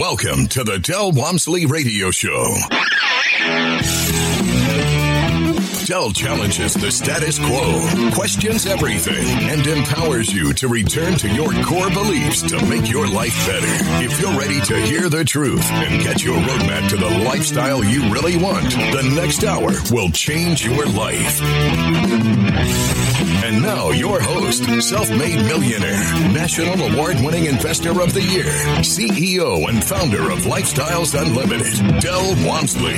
Welcome to the Del Walmsley Radio Show. Del challenges the status quo, questions everything, and empowers you to return to your core beliefs to make your life better. If you're ready to hear the truth and get your roadmap to the lifestyle you really want, the next hour will change your life. And now your host, self-made millionaire, national award-winning investor of the year, CEO and founder of Lifestyles Unlimited, Del Walmsley.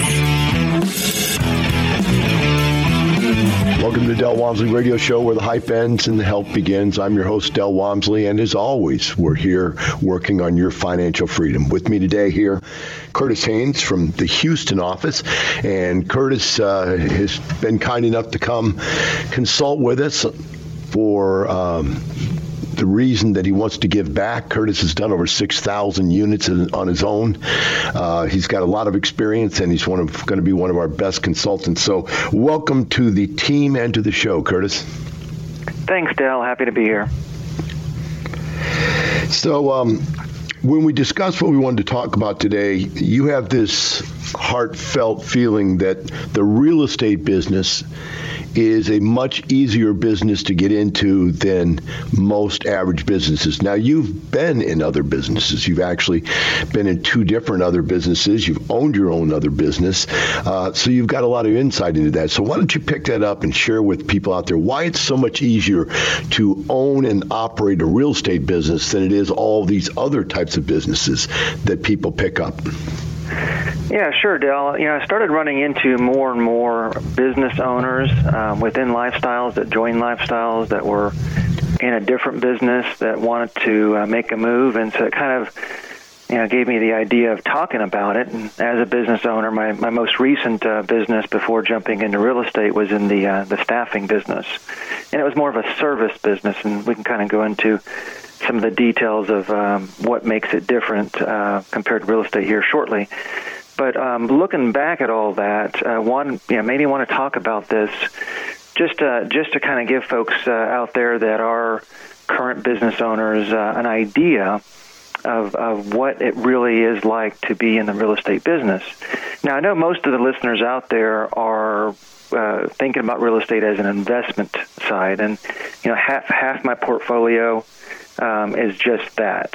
Welcome to Del Walmsley Radio Show, where the hype ends and the help begins. I'm your host, Del Walmsley, and as always, we're here working on your financial freedom. With me today here, Curtis Haynes from the Houston office, and Curtis has been kind enough to come consult with us for the reason that he wants to give back. Curtis has done over 6,000 units on his own. He's got a lot of experience, and he's going to be one of our best consultants. So welcome to the team and to the show, Curtis. Thanks, Del. Happy to be here. So when we discussed what we wanted to talk about today, you have this heartfelt feeling that the real estate business is a much easier business to get into than most average businesses. Now, you've been in other businesses. You've actually been in two different other businesses. You've owned your own other business. So you've got a lot of insight into that. So why don't you pick that up and share with people out there why it's so much easier to own and operate a real estate business than it is all these other types of businesses that people pick up? Yeah, sure, Del. I started running into more and more business owners within Lifestyles that joined Lifestyles that were in a different business that wanted to make a move, and so it kind of gave me the idea of talking about it. And as a business owner, my most recent business before jumping into real estate was in the staffing business, and it was more of a service business, and we can kind of go into some of the details of what makes it different compared to real estate here shortly. But looking back at all that, made me want to talk about this just to kind of give folks out there that are current business owners an idea of what it really is like to be in the real estate business. Now, I know most of the listeners out there are thinking about real estate as an investment side, and half my portfolio is just that.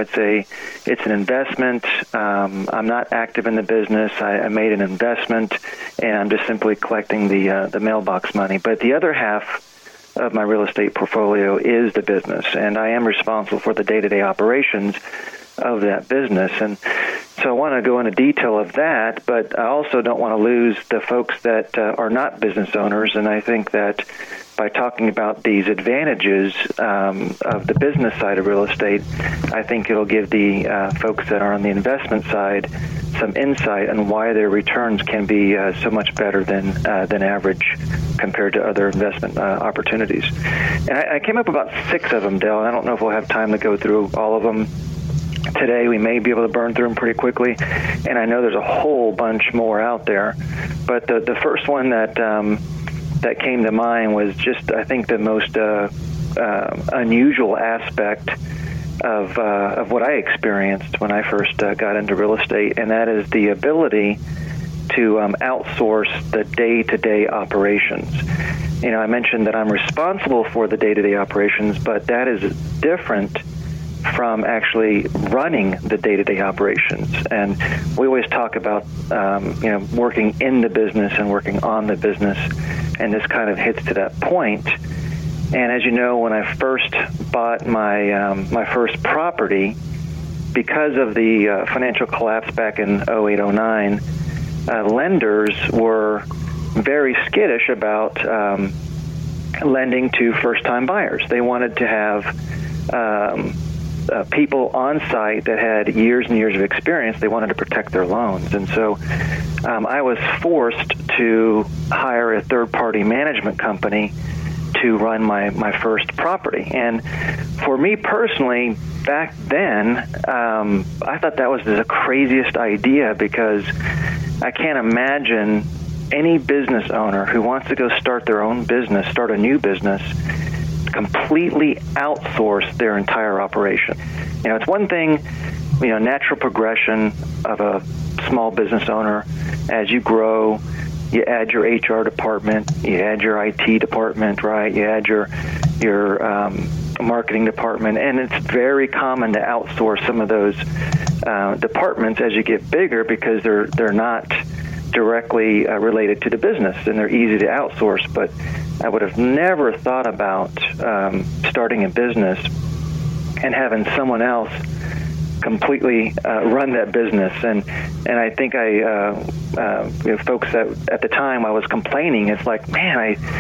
It's an investment. I'm not active in the business. I made an investment, and I'm just simply collecting the mailbox money. But the other half of my real estate portfolio is the business, and I am responsible for the day-to-day operations of that business. And so I want to go into detail of that, but I also don't want to lose the folks that are not business owners, and I think that by talking about these advantages of the business side of real estate, I think it'll give the folks that are on the investment side some insight on why their returns can be so much better than average compared to other investment opportunities. And I came up with about 6 of them, Del, and I don't know if we'll have time to go through all of them today. We may be able to burn through them pretty quickly, and I know there's a whole bunch more out there. But the first one that came to mind was just, I think, the most unusual aspect of what I experienced when I first got into real estate, and that is the ability to outsource the day-to-day operations. I mentioned that I'm responsible for the day-to-day operations, but that is different from actually running the day-to-day operations. And we always talk about, working in the business and working on the business, and this kind of hits to that point. And as you know, when I first bought my first property, because of the financial collapse back in 2008, 2009, lenders were very skittish about lending to first-time buyers. They wanted to have people on site that had years and years of experience. They wanted to protect their loans. And so I was forced to hire a third-party management company to run my first property. And for me personally, back then, I thought that was the craziest idea, because I can't imagine any business owner who wants to go start their own business, start a new business, completely outsource their entire operation. It's one thing natural progression of a small business owner. As you grow, you add your HR department, you add your IT department, right? You add your marketing department, and it's very common to outsource some of those departments as you get bigger because they're not directly related to the business, and they're easy to outsource. But I would have never thought about starting a business and having someone else completely run that business. And I think folks that at the time I was complaining, it's like, man,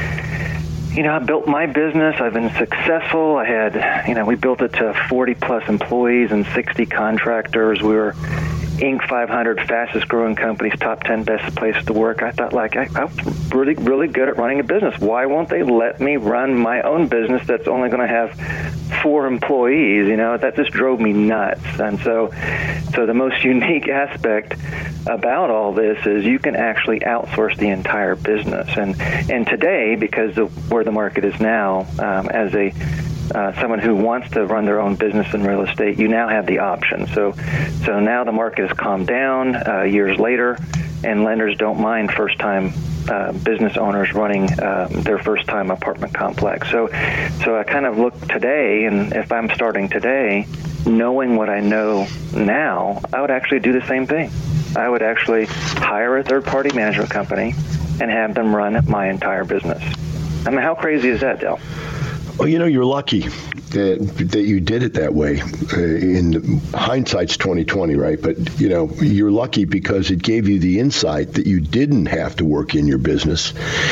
I built my business. I've been successful. I had, we built it to 40 plus employees and 60 contractors. We were Inc. 500 fastest growing companies, top 10 best places to work. I thought, I'm really, really good at running a business. Why won't they let me run my own business that's only going to have 4 employees? That just drove me nuts. And so the most unique aspect about all this is you can actually outsource the entire business. And today, because of where the market is now, as someone who wants to run their own business in real estate, you now have the option. So now the market has calmed down years later, and lenders don't mind first-time business owners running their first-time apartment complex. So I kind of look today, and if I'm starting today, knowing what I know now, I would actually do the same thing. I would actually hire a third-party management company and have them run my entire business. I mean, how crazy is that, Dale? Well, you're lucky that you did it that way. In hindsight's 20/20, right? But you're lucky because it gave you the insight that you didn't have to work in your business,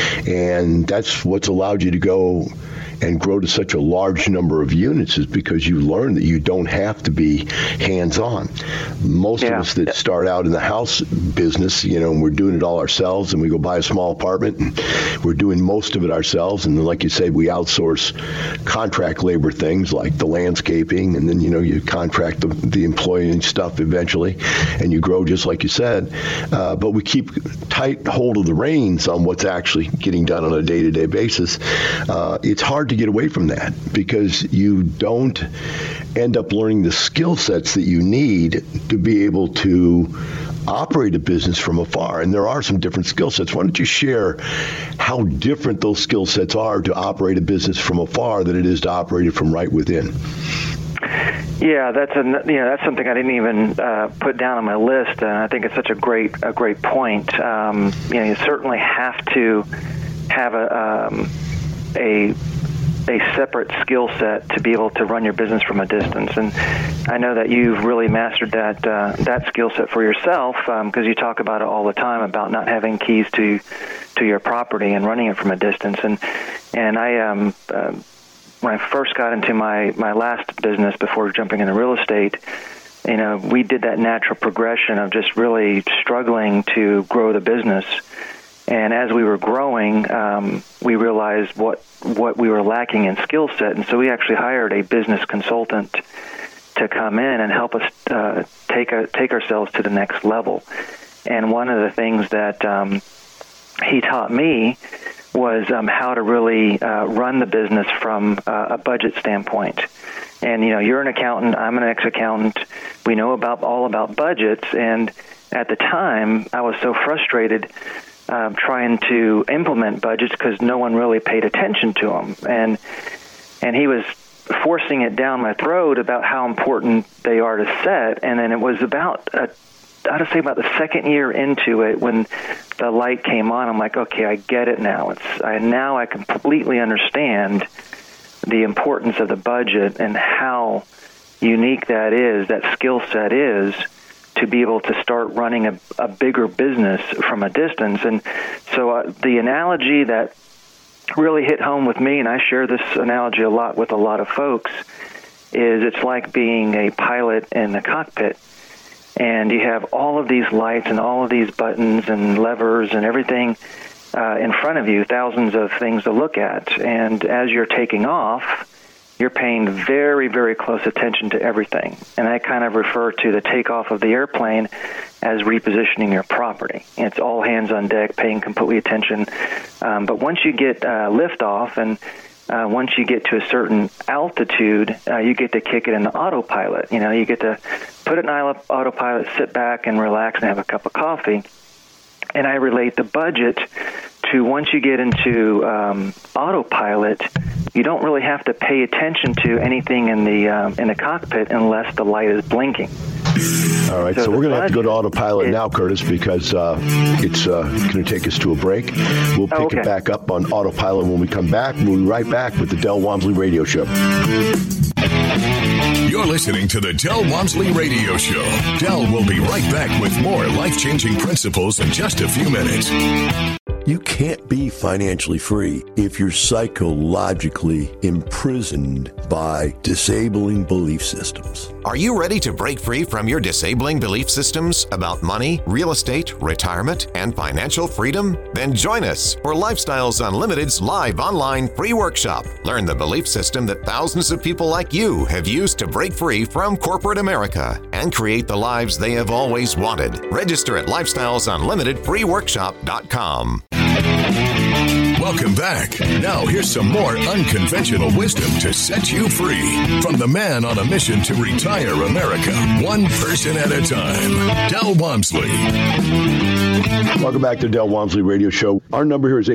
and that's what's allowed you to go and grow to such a large number of units, is because you learn that you don't have to be hands-on. Most of us that start out in the house business, and we're doing it all ourselves, and we go buy a small apartment, and we're doing most of it ourselves. And then, like you said, we outsource contract labor things like the landscaping, and then, you contract the employee and stuff eventually, and you grow just like you said. But we keep tight hold of the reins on what's actually getting done on a day-to-day basis. It's hard to get away from that because you don't end up learning the skill sets that you need to be able to operate a business from afar. And there are some different skill sets. Why don't you share how different those skill sets are to operate a business from afar than it is to operate it from right within? Yeah, that's something I didn't even put down on my list, and I think it's such a great point. You certainly have to have a separate skill set to be able to run your business from a distance. And I know that you've really mastered that skill set for yourself, because you talk about it all the time about not having keys to your property and running it from a distance. And I when I first got into my last business before jumping into real estate, we did that natural progression of just really struggling to grow the business. And as we were growing, we realized what we were lacking in skill set. And so we actually hired a business consultant to come in and help us take ourselves to the next level. And one of the things that he taught me was how to really run the business from a budget standpoint. And, you're an accountant, I'm an ex-accountant. We know all about budgets. And at the time, I was so frustrated trying to implement budgets because no one really paid attention to them. And he was forcing it down my throat about how important they are to set. And then it was about the second year into it when the light came on. I'm like, okay, I get it now. Now I completely understand the importance of the budget and how unique that skill set is to be able to start running a bigger business from a distance. And so the analogy that really hit home with me, and I share this analogy a lot with a lot of folks, is it's like being a pilot in the cockpit. And you have all of these lights and all of these buttons and levers and everything in front of you, thousands of things to look at. And as you're taking off, you're paying very, very close attention to everything. And I kind of refer to the takeoff of the airplane as repositioning your property. It's all hands on deck, paying complete attention. But once you get liftoff and once you get to a certain altitude, you get to kick it into autopilot. You get to put it in autopilot, sit back and relax and have a cup of coffee. And I relate the budget to once you get into autopilot, you don't really have to pay attention to anything in the cockpit unless the light is blinking. All right, so we're going to have to go to autopilot now, Curtis, because it's going to take us to a break. We'll pick it back up on autopilot when we come back. We'll be right back with the Del Walmsley Radio Show. You're listening to the Del Walmsley Radio Show. Del will be right back with more life-changing principles in just a few minutes. You can't be financially free if you're psychologically imprisoned by disabling belief systems. Are you ready to break free from your disabling belief systems about money, real estate, retirement, and financial freedom? Then join us for Lifestyles Unlimited's live online free workshop. Learn the belief system that thousands of people like you have used to break free from corporate America and create the lives they have always wanted. Register at lifestylesunlimitedfreeworkshop.com. Welcome back. Now here's some more unconventional wisdom to set you free from the man on a mission to retire America, one person at a time, Del Walmsley. Welcome back to the Del Walmsley Radio Show. Our number here is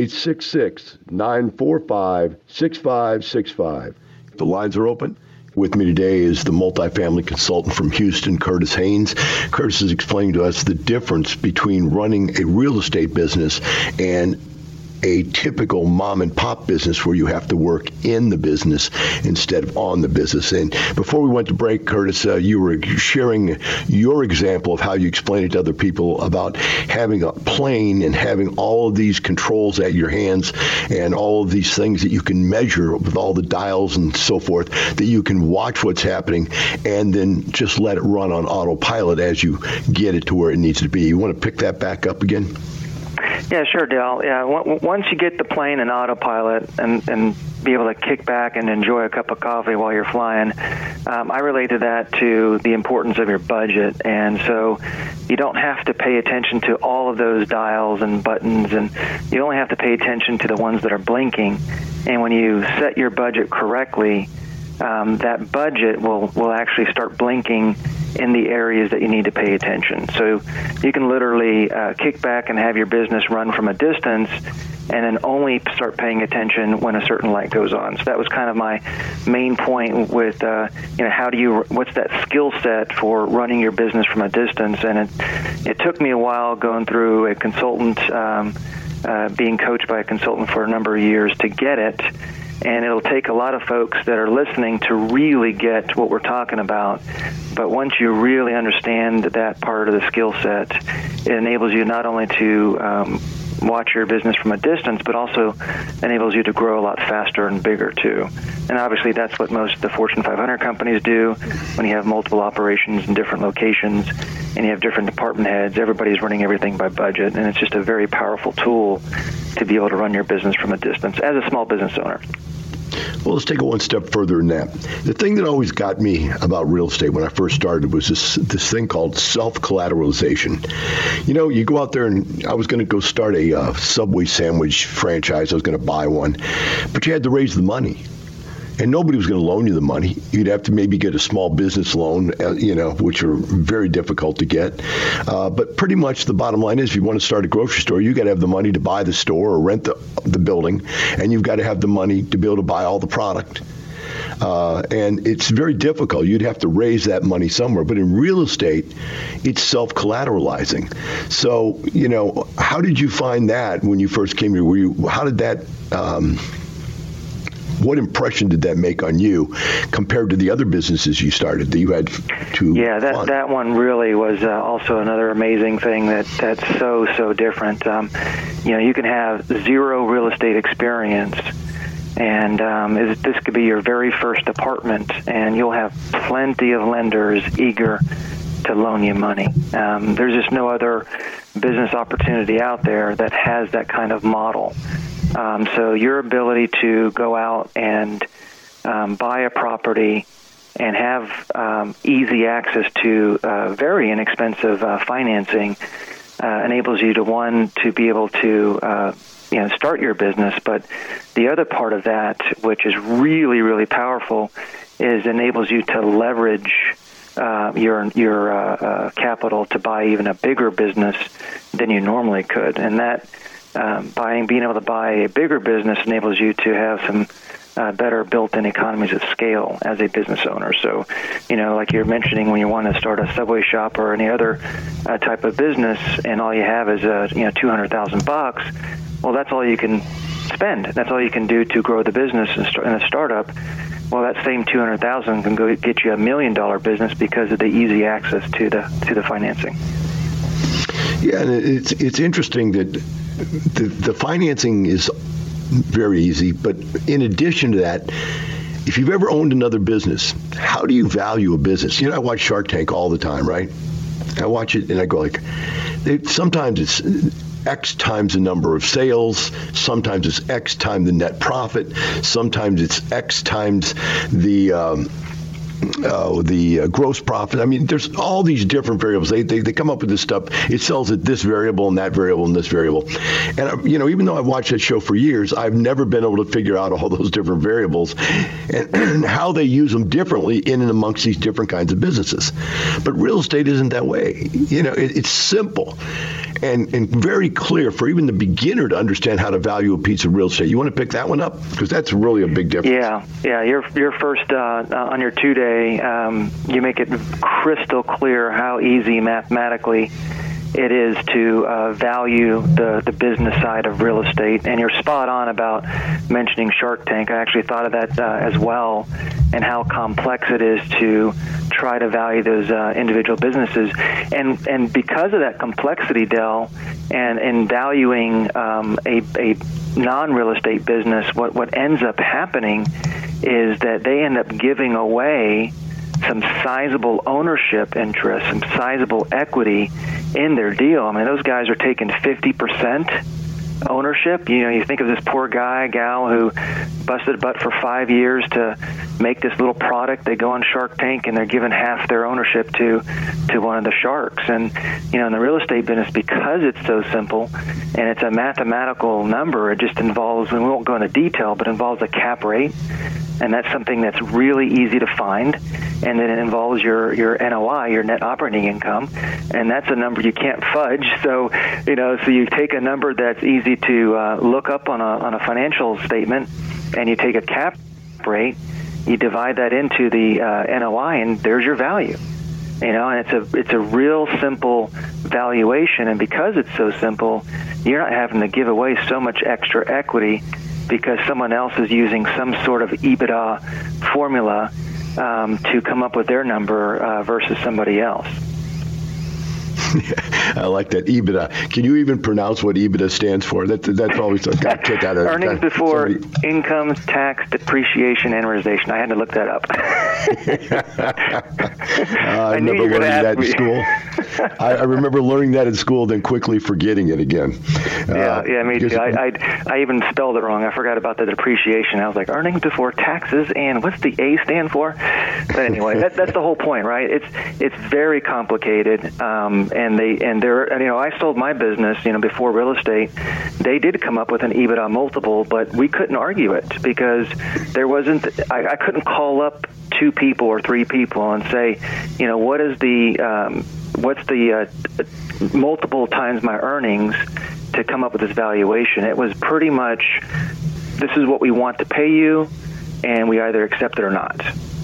866-945-6565. The lines are open. With me today is the multifamily consultant from Houston, Curtis Haynes. Curtis is explaining to us the difference between running a real estate business and a typical mom and pop business where you have to work in the business instead of on the business. And before we went to break, Curtis, you were sharing your example of how you explain it to other people about having a plane and having all of these controls at your hands and all of these things that you can measure with all the dials and so forth, that you can watch what's happening and then just let it run on autopilot as you get it to where it needs to be. You want to pick that back up again? Yeah, sure, Del. Yeah, once you get the plane in autopilot and be able to kick back and enjoy a cup of coffee while you're flying, I related that to the importance of your budget. And so you don't have to pay attention to all of those dials and buttons, and you only have to pay attention to the ones that are blinking. And when you set your budget correctly, that budget will actually start blinking in the areas that you need to pay attention. So you can literally kick back and have your business run from a distance and then only start paying attention when a certain light goes on. So that was kind of my main point with, what's that skill set for running your business from a distance? And it took me a while going through a consultant, being coached by a consultant for a number of years to get it. And it'll take a lot of folks that are listening to really get what we're talking about. But once you really understand that part of the skill set, it enables you not only to watch your business from a distance, but also enables you to grow a lot faster and bigger, too. And obviously, that's what most of the Fortune 500 companies do. When you have multiple operations in different locations and you have different department heads, everybody's running everything by budget. And it's just a very powerful tool to be able to run your business from a distance as a small business owner. Well, let's take it one step further than that. The thing that always got me about real estate when I first started was this thing called self-collateralization. You know, you go out there, and I was going to go start a Subway sandwich franchise. I was going to buy one, but you had to raise the money. And nobody was going to loan you the money. You'd have to maybe get a small business loan, which are very difficult to get. But pretty much the bottom line is, if you want to start a grocery store, you got to have the money to buy the store or rent the building, and you've got to have the money to be able to buy all the product. And it's very difficult. You'd have to raise that money somewhere. But in real estate, it's self-collateralizing. So, how did you find that when you first came here? How did that... what impression did that make on you compared to the other businesses you started that you had to fund? That one really was also another amazing thing that's so different. You can have zero real estate experience, and this could be your very first apartment, and you'll have plenty of lenders eager to loan you money. There's just no other business opportunity out there that has that kind of model. So your ability to go out and buy a property and have easy access to very inexpensive financing enables you to be able to start your business. But the other part of that, which is really, really powerful, is enables you to leverage your capital to buy even a bigger business than you normally could. And that being able to buy a bigger business enables you to have some better built-in economies of scale as a business owner. So, like you're mentioning, when you want to start a Subway shop or any other type of business, and all you have is $200,000, well, that's all you can spend. That's all you can do to grow the business in a startup. Well, that same $200,000 can go get you $1 million business because of the easy access to the financing. Yeah, and it's interesting that the financing is very easy, but in addition to that, if you've ever owned another business, how do you value a business? I watch Shark Tank all the time, right? I watch it and I go sometimes it's X times the number of sales, sometimes it's X times the net profit, sometimes it's X times the gross profit. I mean, there's all these different variables. They come up with this stuff. It sells at this variable and that variable and this variable. And, even though I've watched that show for years, I've never been able to figure out all those different variables and how they use them differently in and amongst these different kinds of businesses. But real estate isn't that way. It's simple and very clear for even the beginner to understand how to value a piece of real estate. You want to pick that one up? Because that's really a big difference. Yeah. Your first on your 2-day, you make it crystal clear how easy mathematically it is to value the business side of real estate. And you're spot on about mentioning Shark Tank. I actually thought of that as well, and how complex it is to try to value those individual businesses. And because of that complexity, Del, and in valuing a non-real estate business, what ends up happening is that they end up giving away some sizable ownership interest, some sizable equity in their deal. I mean, those guys are taking 50% ownership. You think of this poor gal who busted a butt for 5 years to make this little product. They go on Shark Tank and they're given half their ownership to one of the sharks. And in the real estate business, because it's so simple and it's a mathematical number, it just involves, and we won't go into detail, but involves a cap rate. And that's something that's really easy to find. And then it involves your NOI, your net operating income, and that's a number you can't fudge. So, so you take a number that's easy to look up on a financial statement, and you take a cap rate, you divide that into the NOI, and there's your value. And it's a real simple valuation. And because it's so simple, you're not having to give away so much extra equity because someone else is using some sort of EBITDA formula to come up with their number versus somebody else. I like that, EBITDA. Can you even pronounce what EBITDA stands for? That's always got a kick out of it. Earnings before income, tax, depreciation, amortization. I had to look that up. I remember learning that in school. I remember learning that in school, then quickly forgetting it again. Yeah, me too. I even spelled it wrong. I forgot about the depreciation. I was like, earnings before taxes, and what's the A stand for? But anyway, that's the whole point, right? It's very complicated. I sold my business, before real estate. They did come up with an EBITDA multiple, but we couldn't argue it because there wasn't. I couldn't call up 2 people or 3 people and say, what's the multiple times my earnings to come up with this valuation. It was pretty much, this is what we want to pay you, and we either accept it or not.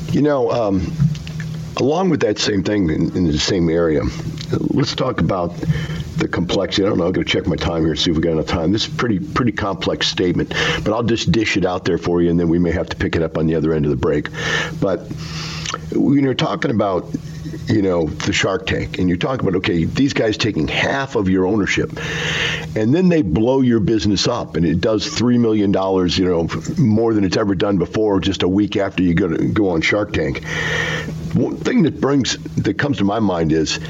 Along with that same thing in the same area, let's talk about the complexity. I don't know, I'm going to check my time here and see if we got enough time. This is a pretty complex statement, but I'll just dish it out there for you, and then we may have to pick it up on the other end of the break. But when you're talking about, the Shark Tank, and you're talking about, okay, these guys taking half of your ownership, and then they blow your business up, and it does $3 million, more than it's ever done before, just a week after you go on Shark Tank. One thing that comes to my mind is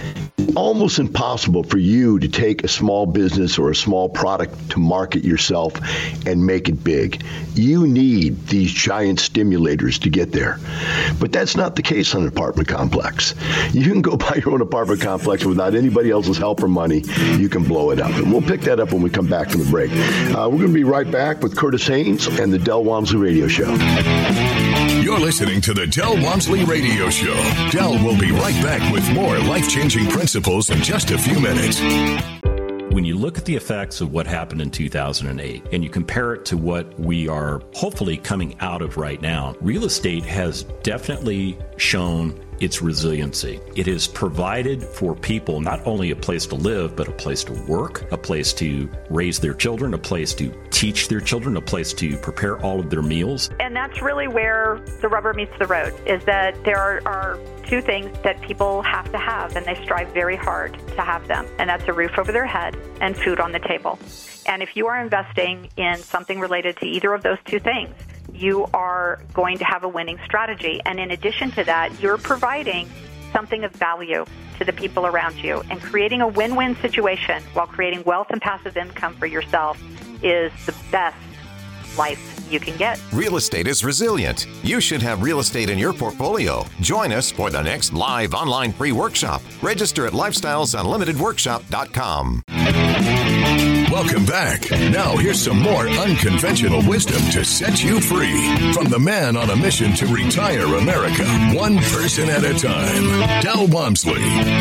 almost impossible for you to take a small business or a small product to market yourself and make it big. You need these giant stimulators to get there. But that's not the case on an apartment complex. You can go buy your own apartment complex without anybody else's help or money. You can blow it up. And we'll pick that up when we come back from the break. We're going to be right back with Curtis Haynes and the Del Walmsley Radio Show. You're listening to the Del Walmsley Radio Show. Del will be right back with more life-changing principles in just a few minutes. When you look at the effects of what happened in 2008 and you compare it to what we are hopefully coming out of right now, real estate has definitely shown its resiliency. It has provided for people not only a place to live, but a place to work, a place to raise their children, a place to teach their children, a place to prepare all of their meals. And that's really where the rubber meets the road, is that there are two things that people have to have, and they strive very hard to have them, and that's a roof over their head and food on the table. And if you are investing in something related to either of those two things, you are going to have a winning strategy. And in addition to that, you're providing something of value to the people around you. And creating a win-win situation while creating wealth and passive income for yourself is the best life you can get. Real estate is resilient. You should have real estate in your portfolio. Join us for the next live online free workshop. Register at lifestylesunlimitedworkshop.com. Welcome back. Now here's some more unconventional wisdom to set you free from the man on a mission to retire America, one person at a time, Del Walmsley.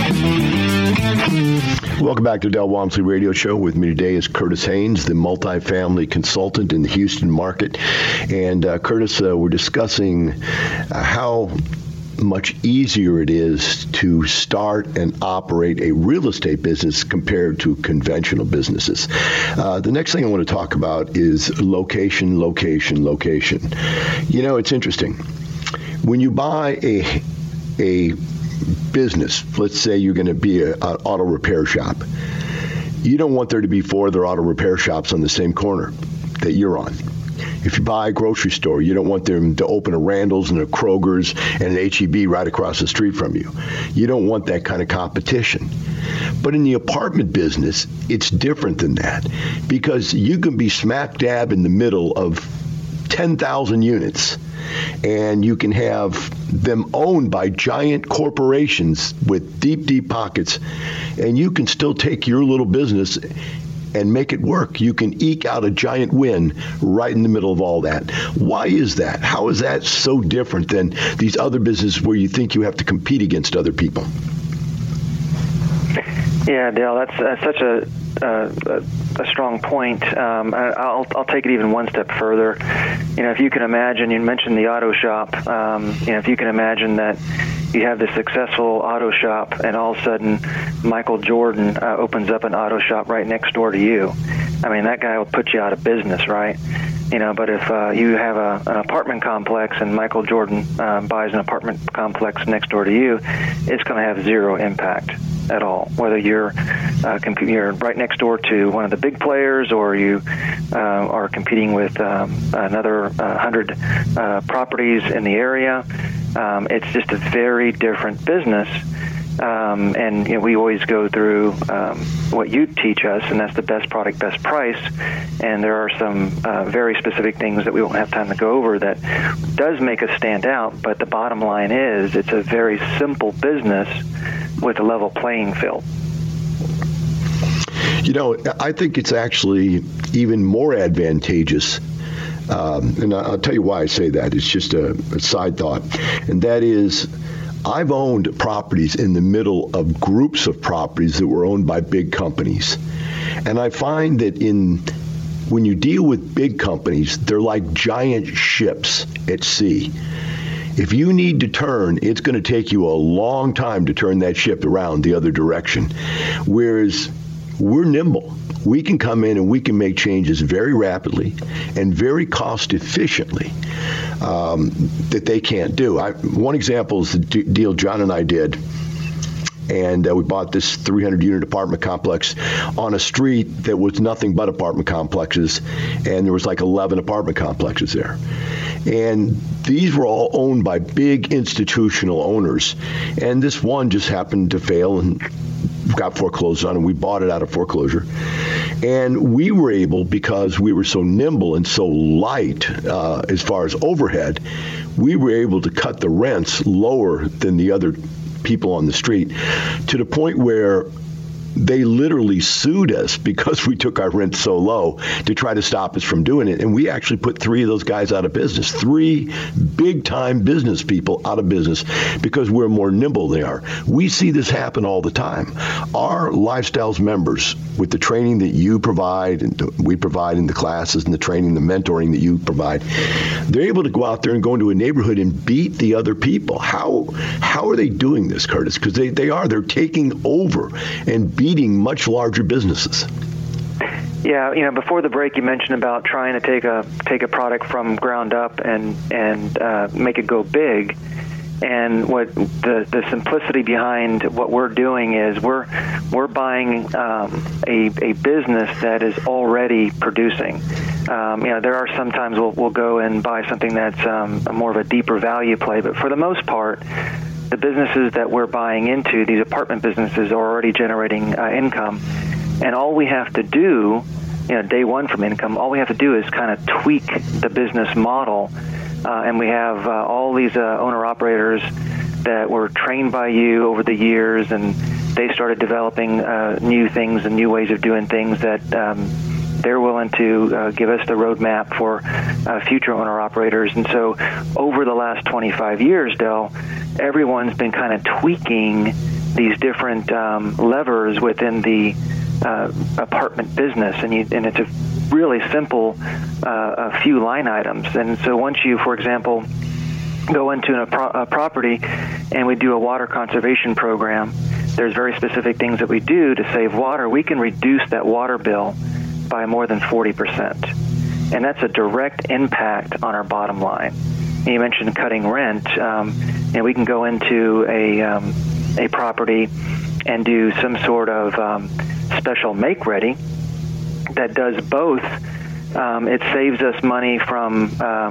Welcome back to the Del Walmsley Radio Show. With me today is Curtis Haynes, the multifamily consultant in the Houston market. And Curtis, we're discussing how much easier it is to start and operate a real estate business compared to conventional businesses. The next thing I want to talk about is location. You know, it's interesting. When you buy a business, let's say you're going to be an auto repair shop, you don't want there to be 4 other auto repair shops on the same corner that you're on. If you buy a grocery store, you don't want them to open a Randall's and a Kroger's and an H-E-B right across the street from you. You don't want that kind of competition. But in the apartment business, it's different than that, because you can be smack dab in the middle of 10,000 units, and you can have them owned by giant corporations with deep, deep pockets, and you can still take your little business and make it work. You can eke out a giant win right in the middle of all that. Why is that? How is that so different than these other businesses where you think you have to compete against other people? Yeah, Dale, that's such a strong point. I'll take it even one step further. You know, if you can imagine, you mentioned the auto shop. If you can imagine that you have this successful auto shop, and all of a sudden Michael Jordan opens up an auto shop right next door to you. I mean, that guy will put you out of business, right? You know, but if you have an apartment complex and Michael Jordan buys an apartment complex next door to you, it's going to have zero impact at all. Whether you're right next door to one of the big players, or you are competing with another 100 properties in the area, it's just a very different business. And you know, we always go through what you teach us, and that's the best product, best price. And there are some very specific things that we won't have time to go over that does make us stand out. But the bottom line is, it's a very simple business with a level playing field. You know, I think it's actually even more advantageous. And I'll tell you why I say that. It's just a side thought. And that is, I've owned properties in the middle of groups of properties that were owned by big companies. And I find that when you deal with big companies, they're like giant ships at sea. If you need to turn, it's going to take you a long time to turn that ship around the other direction. Whereas we're nimble. We can come in and we can make changes very rapidly and very cost efficiently that they can't do. One example is the deal John and I did. And we bought this 300-unit apartment complex on a street that was nothing but apartment complexes, and there was like 11 apartment complexes there. And these were all owned by big institutional owners, and this one just happened to fail, and got foreclosed on, and we bought it out of foreclosure. And we were able, because we were so nimble and so light as far as overhead, we were able to cut the rents lower than the other people on the street, to the point where they literally sued us because we took our rent so low to try to stop us from doing it. And we actually put 3 of those guys out of business, 3 big-time business people out of business because we're more nimble than they are. We see this happen all the time. Our Lifestyles members, with the training that you provide and we provide in the classes and the training, the mentoring that you provide, they're able to go out there and go into a neighborhood and beat the other people. How are they doing this, Curtis? Because they're taking over and beating much larger businesses. Yeah, before the break, you mentioned about trying to take a product from ground up and make it go big. And what the simplicity behind what we're doing is we're buying a business that is already producing. There are sometimes we'll go and buy something that's more of a deeper value play, but for the most part, the businesses that we're buying into, these apartment businesses, are already generating income, and all we have to do, day one from income, all we have to do is kind of tweak the business model, and we have all these owner-operators that were trained by you over the years, and they started developing new things and new ways of doing things that they're willing to give us the roadmap for future owner-operators. And so over the last 25 years, Del, everyone's been kind of tweaking these different levers within the apartment business, and it's a really simple a few line items. And so once you, for example, go into a property and we do a water conservation program, there's very specific things that we do to save water. We can reduce that water bill by more than 40%. And that's a direct impact on our bottom line. And you mentioned cutting rent. We can go into a property and do some sort of special make-ready that does both. It saves us money from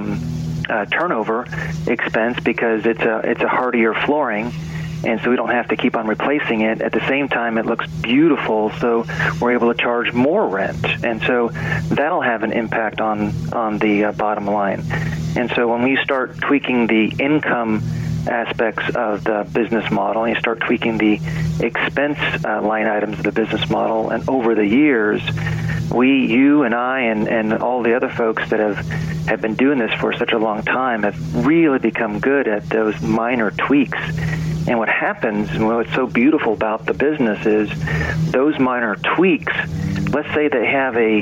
turnover expense because it's a hardier flooring, and so we don't have to keep on replacing it. At the same time, it looks beautiful, so we're able to charge more rent, and so that'll have an impact on the bottom line. And so when we start tweaking the income aspects of the business model, and you start tweaking the expense line items of the business model, and over the years, you and I and all the other folks that have been doing this for such a long time have really become good at those minor tweaks. And what happens, and what's so beautiful about the business is those minor tweaks, let's say they have a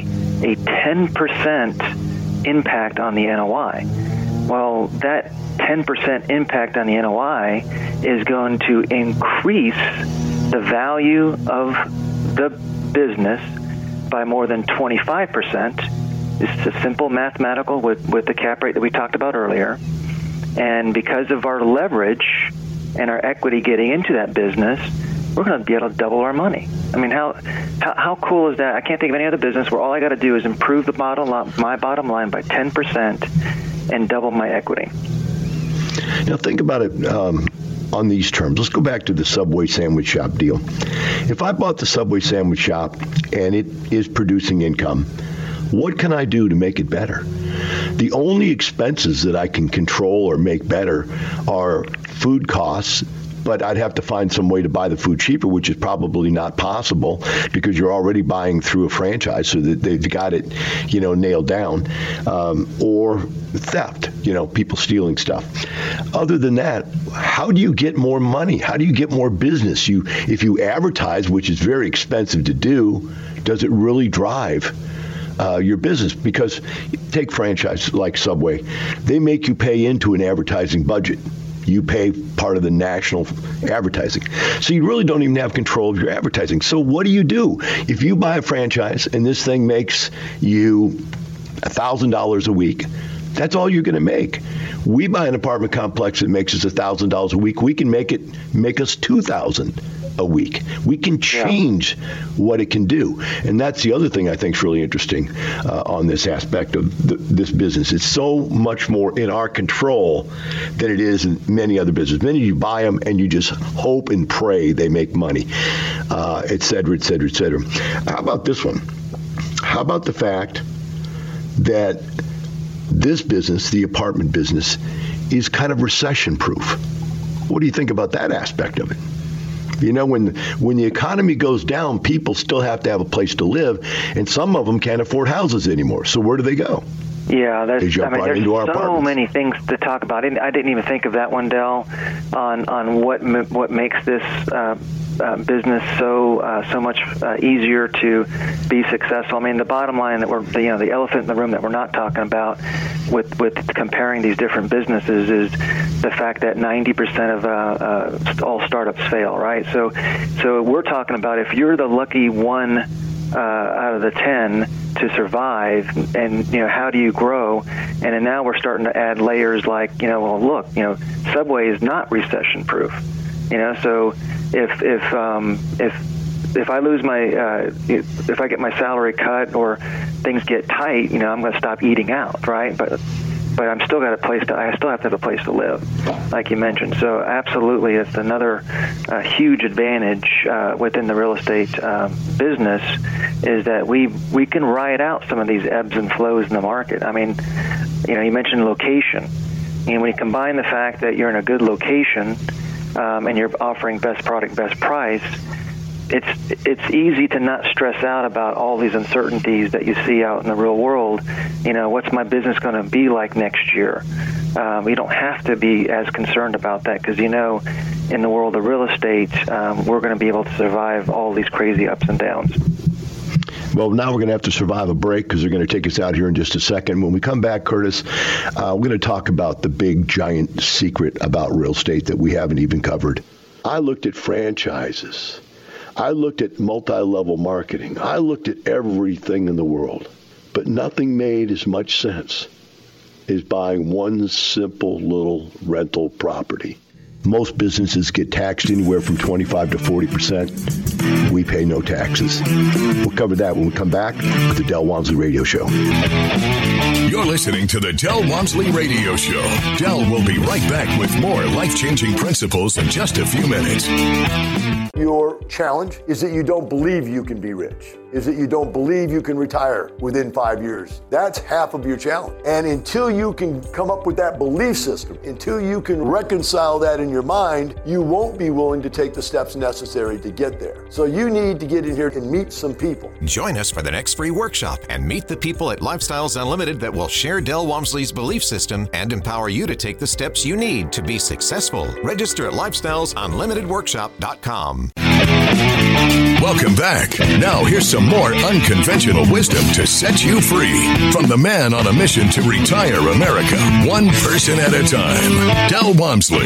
10% impact on the NOI. Well, that 10% impact on the NOI is going to increase the value of the business by more than 25%. It's a simple mathematical with the cap rate that we talked about earlier. And because of our leverage and our equity getting into that business, we're going to be able to double our money. I mean, how cool is that? I can't think of any other business where all I got to do is improve my bottom line by 10% and double my equity. Now think about it on these terms. Let's go back to the Subway sandwich shop deal. If I bought the Subway sandwich shop and it is producing income, what can I do to make it better? The only expenses that I can control or make better are food costs, but I'd have to find some way to buy the food cheaper, which is probably not possible because you're already buying through a franchise, so that they've got it, nailed down, or theft, people stealing stuff. Other than that, how do you get more money? How do you get more business? If you advertise, which is very expensive to do, does it really drive your business? Because take franchise like Subway, they make you pay into an advertising budget. You pay part of the national advertising. So you really don't even have control of your advertising. So what do? If you buy a franchise and this thing makes you $1,000 a week, that's all you're going to make. We buy an apartment complex that makes us $1,000 a week. We can make us $2,000 a week. We can change what it can do. And that's the other thing I think is really interesting on this aspect of this business. It's so much more in our control than it is in many other businesses. Many you buy them and you just hope and pray they make money, et cetera, et cetera, et cetera. How about this one? How about the fact that this business, the apartment business, is kind of recession-proof? What do you think about that aspect of it? You know, when the economy goes down, people still have to have a place to live, and some of them can't afford houses anymore. So where do they go? Yeah, there's so many things to talk about. I didn't even think of that one, Del, on what makes this business so much easier to be successful. I mean, the bottom line that the elephant in the room that we're not talking about with comparing these different businesses is the fact that 90% of all startups fail, right? So we're talking about if you're the lucky one out of the 10 to survive, and how do you grow? And then now we're starting to add layers like Subway is not recession proof. So if I lose my if I get my salary cut or things get tight, I'm going to stop eating out, right? But I still have to have a place to live, like you mentioned. So absolutely, it's another huge advantage within the real estate business is that we can ride out some of these ebbs and flows in the market. I mean, you mentioned location, and when you combine the fact that you're in a good location and you're offering best product, best price, it's easy to not stress out about all these uncertainties that you see out in the real world. What's my business going to be like next year? We don't have to be as concerned about that because, in the world of real estate, we're going to be able to survive all these crazy ups and downs. Well, now we're going to have to survive a break because they're going to take us out here in just a second. When we come back, Curtis, we're going to talk about the big, giant secret about real estate that we haven't even covered. I looked at franchises. I looked at multi-level marketing. I looked at everything in the world, but nothing made as much sense as buying one simple little rental property. Most businesses get taxed anywhere from 25 to 40%. We pay no taxes. We'll cover that when we come back with the Del Walmsley Radio Show. You're listening to the Del Walmsley Radio Show. Del will be right back with more life-changing principles in just a few minutes. Your challenge is that you don't believe you can be rich, is that you don't believe you can retire within 5 years. That's half of your challenge. And until you can come up with that belief system, until you can reconcile that in your mind, you won't be willing to take the steps necessary to get there. So you need to get in here and meet some people. Join us for the next free workshop and meet the people at Lifestyles Unlimited that will share Del Walmsley's belief system and empower you to take the steps you need to be successful. Register at lifestylesunlimitedworkshop.com. Welcome back. Now here's some more unconventional wisdom to set you free from the man on a mission to retire America, one person at a time, Del Walmsley.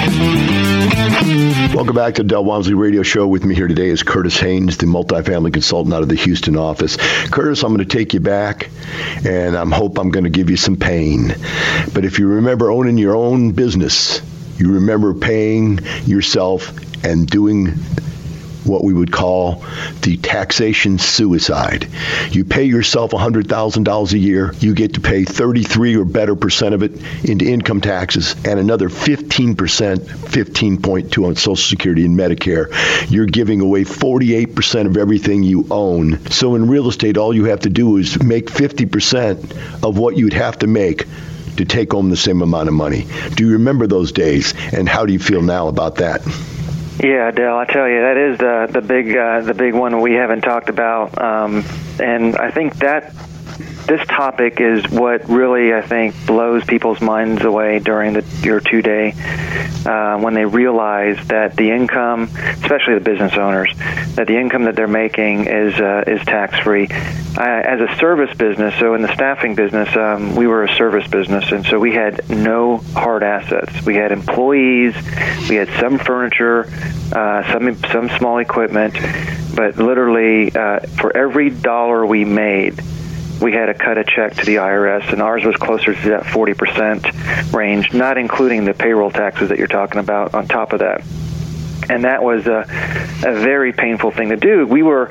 Welcome back to the Del Walmsley Radio Show. With me here today is Curtis Haynes, the multifamily consultant out of the Houston office. Curtis, I'm going to take you back, and I hope I'm going to give you some pain. But if you remember owning your own business, you remember paying yourself and doing what we would call the taxation suicide. You pay yourself $100,000 a year. You get to pay 33 or better % of it into income taxes and another 15%, 15.2 on Social Security and Medicare. You're giving away 48% of everything you own. So in real estate, all you have to do is make 50% of what you'd have to make to take home the same amount of money. Do you remember those days, and how do you feel now about that? Yeah, Del, I tell you, that is the big one we haven't talked about, and I think that this topic is what really, I think, blows people's minds away during your 2-day when they realize that the income, especially the business owners, that the income that they're making is tax-free. As a service business, so in the staffing business, we were a service business, and so we had no hard assets. We had employees, we had some furniture, some small equipment, but literally for every dollar we made, we had to cut a check to the IRS, and ours was closer to that 40% range, not including the payroll taxes that you're talking about on top of that. And that was a very painful thing to do. We were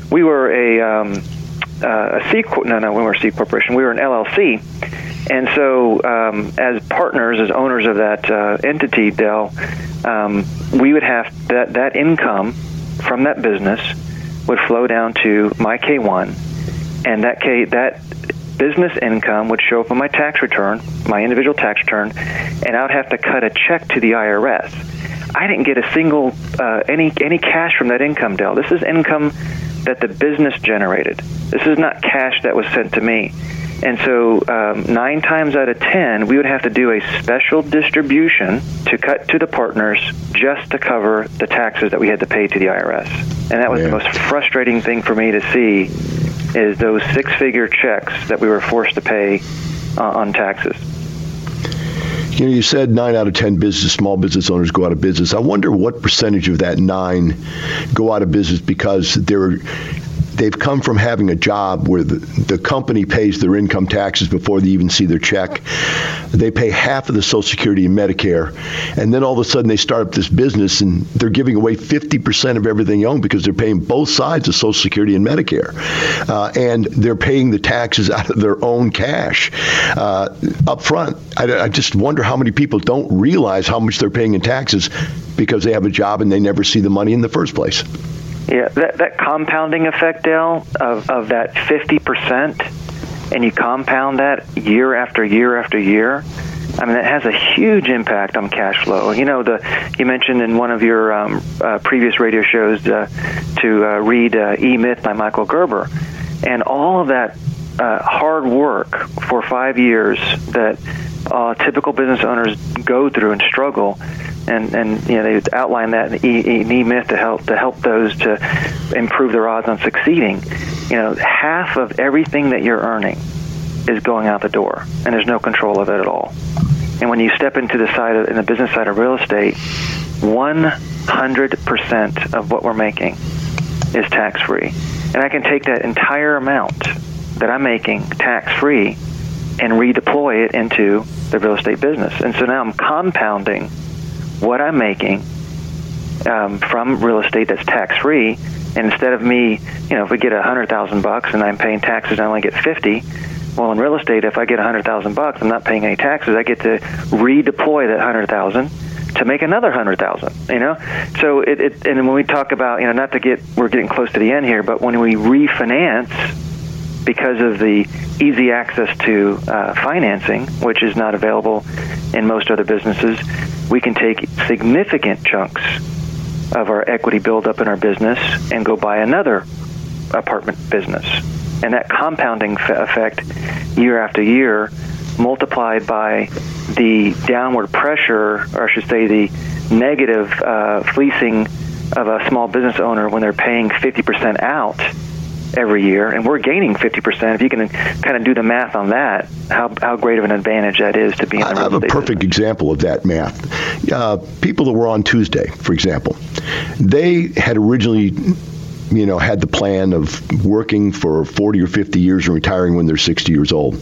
a C we weren't a C corporation. We were an LLC, and so as partners, as owners of that entity, Del, we would have that income from that business would flow down to my K-1, and that business income would show up on my tax return, my individual tax return, and I would have to cut a check to the IRS. I didn't get a single any cash from that income, Del. This is income that the business generated. This is not cash that was sent to me. And so 9 times out of 10, we would have to do a special distribution to cut to the partners just to cover the taxes that we had to pay to the IRS. And that was the most frustrating thing for me to see, is those 6-figure checks that we were forced to pay on taxes. You know, you said 9 out of 10 small business owners go out of business. I wonder what percentage of that 9 go out of business because they've come from having a job where the company pays their income taxes before they even see their check. They pay half of the Social Security and Medicare, and then all of a sudden they start up this business and they're giving away 50% of everything they own because they're paying both sides of Social Security and Medicare, and they're paying the taxes out of their own cash up front. I just wonder how many people don't realize how much they're paying in taxes because they have a job and they never see the money in the first place. Yeah, that compounding effect, Del, of that 50%, and you compound that year after year after year, I mean, that has a huge impact on cash flow. You know, you mentioned in one of your previous radio shows to read E-Myth by Michael Gerber, and all of that hard work for 5 years that typical business owners go through and struggle. And you know, they outline that in E-Myth to help those to improve their odds on succeeding. You know, half of everything that you're earning is going out the door, and there's no control of it at all. And when you step into the business side of real estate, 100% of what we're making is tax-free. And I can take that entire amount that I'm making tax-free and redeploy it into the real estate business. And so now I'm compounding what I'm making from real estate that's tax-free, and instead of me, you know, if we get $100,000 and I'm paying taxes, I only get 50. Well, in real estate, if I get $100,000, I'm not paying any taxes. I get to redeploy that $100,000 to make another $100,000. You know, so and when we talk about, you know, we're getting close to the end here, but when we refinance because of the easy access to financing, which is not available in most other businesses, we can take significant chunks of our equity buildup in our business and go buy another apartment business. And that compounding effect year after year, multiplied by the downward pressure, or I should say the negative fleecing of a small business owner when they're paying 50% out every year, and we're gaining 50%. If you can kind of do the math on that, how great of an advantage that is to be in the real estate I have a perfect business. example of that math. People that were on Tuesday, for example, they had originally, you know, had the plan of working for 40 or 50 years and retiring when they're 60 years old.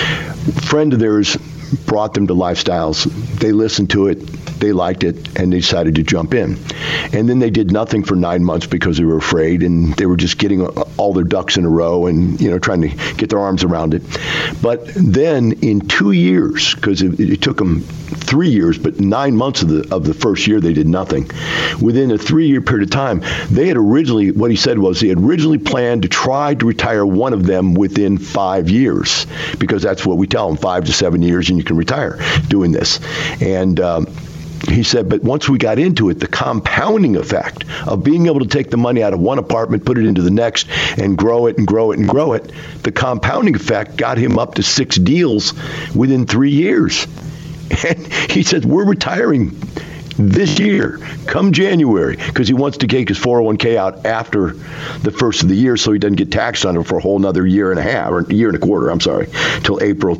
A friend of theirs brought them to Lifestyles. They listened to it, they liked it, and they decided to jump in. And then they did nothing for 9 months because they were afraid, and they were just getting all their ducks in a row and, you know, trying to get their arms around it. But then in 2 years, because it took them 3 years, but 9 months of the first year they did nothing. Within a 3-year period of time, they had originally, what he said was, they had originally planned to try to retire one of them within 5 years, because that's what we tell them, 5 to 7 years, and you can retire doing this. And he said, but once we got into it, the compounding effect of being able to take the money out of one apartment, put it into the next, and grow it and grow it and grow it, the compounding effect got him up to 6 deals within 3 years. And he said, we're retiring this year, come January, because he wants to take his 401k out after the first of the year so he doesn't get taxed on it for a whole another year and a half, or year and a quarter, till April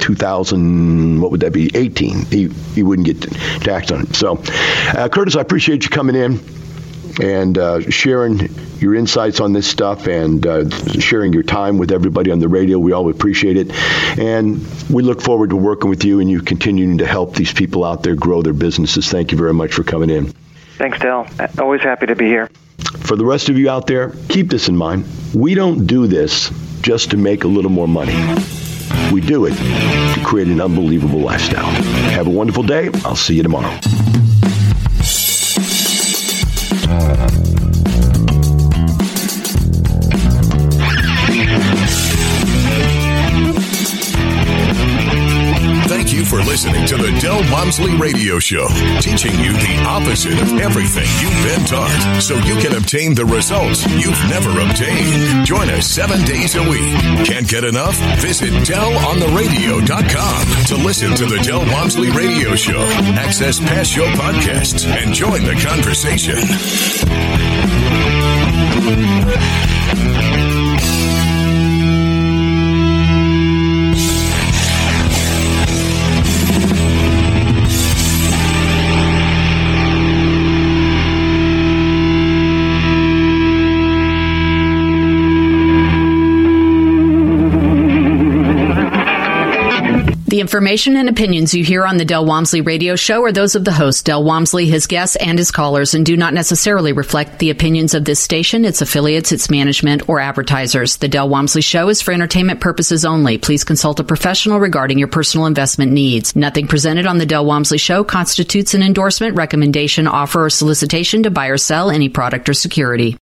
2018. He wouldn't get taxed on it. So, Curtis, I appreciate you coming in and sharing your insights on this stuff and sharing your time with everybody on the radio. We all appreciate it. And we look forward to working with you and you continuing to help these people out there grow their businesses. Thank you very much for coming in. Thanks, Dale. Always happy to be here. For the rest of you out there, keep this in mind. We don't do this just to make a little more money. We do it to create an unbelievable lifestyle. Have a wonderful day. I'll see you tomorrow. Thank you for listening to the Del Walmsley Radio Show, teaching you the opposite of everything you've been taught, so you can obtain the results you've never obtained. Join us 7 days a week. Can't get enough? Visit DelOnTheRadio.com to listen to the Del Walmsley Radio Show, access past show podcasts, and join the conversation. The information and opinions you hear on the Del Walmsley Radio Show are those of the host, Del Walmsley, his guests, and his callers, and do not necessarily reflect the opinions of this station, its affiliates, its management, or advertisers. The Del Walmsley Show is for entertainment purposes only. Please consult a professional regarding your personal investment needs. Nothing presented on the Del Walmsley Show constitutes an endorsement, recommendation, offer, or solicitation to buy or sell any product or security.